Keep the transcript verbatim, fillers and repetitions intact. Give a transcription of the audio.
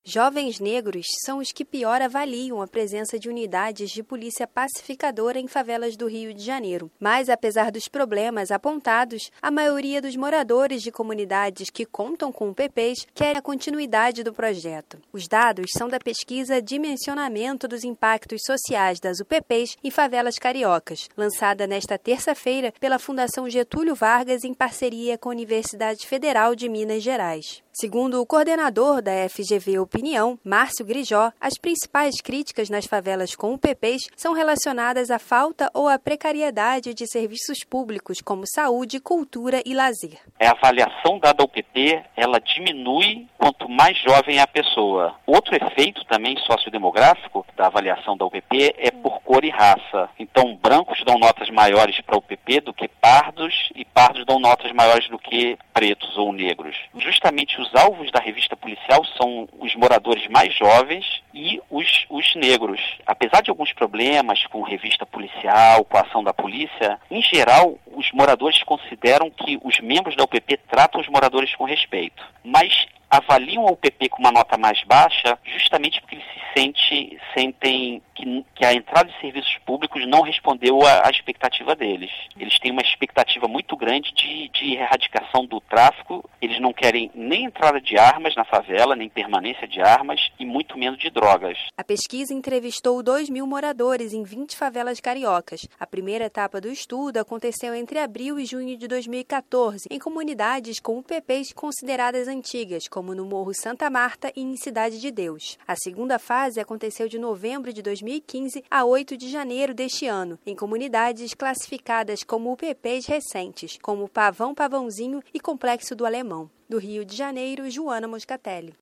Jovens negros são os que pior avaliam a presença de unidades de polícia pacificadora em favelas do Rio de Janeiro. Mas, apesar dos problemas apontados, a maioria dos moradores de comunidades que contam com U P Ps querem a continuidade do projeto. Os dados são da pesquisa Dimensionamento dos Impactos Sociais das U P Ps em Favelas Cariocas, lançada nesta terça-feira pela Fundação Getúlio Vargas em parceria com a Universidade Federal de Minas Gerais. Segundo o coordenador da F G V Opinião, Márcio Grijó, as principais críticas nas favelas com U P Ps são relacionadas à falta ou à precariedade de serviços públicos como saúde, cultura e lazer. A avaliação dada ao U P P, ela diminui quanto mais jovem é a pessoa. Outro efeito também sociodemográfico da avaliação da U P P é por cor e raça. Então, brancos dão notas maiores para a U P P do que pardos e pardos dão notas maiores do que pretos ou negros. Justamente os alvos da revista policial são os moradores mais jovens e os, os negros. Apesar de alguns problemas com revista policial, com a ação da polícia, em geral, os moradores consideram que os membros da U P P tratam os moradores com respeito. Mas avaliam a U P P com uma nota mais baixa justamente porque eles se sente, sentem que, que a entrada de serviços públicos não respondeu à, à expectativa deles. Eles têm uma expectativa muito grande de, de erradicação do tráfico, eles não querem nem entrada de armas na favela, nem permanência de armas e muito menos de drogas. A pesquisa entrevistou dois mil moradores em vinte favelas cariocas. A primeira etapa do estudo aconteceu entre abril e junho de dois mil e quatorze, em comunidades com U P Ps consideradas antigas, como no Morro Santa Marta e em Cidade de Deus. A segunda fase aconteceu de novembro de dois mil e quinze a oito de janeiro deste ano, em comunidades classificadas como U P Ps recentes, como Pavão Pavãozinho e Complexo do Alemão. Do Rio de Janeiro, Joana Moscatelli.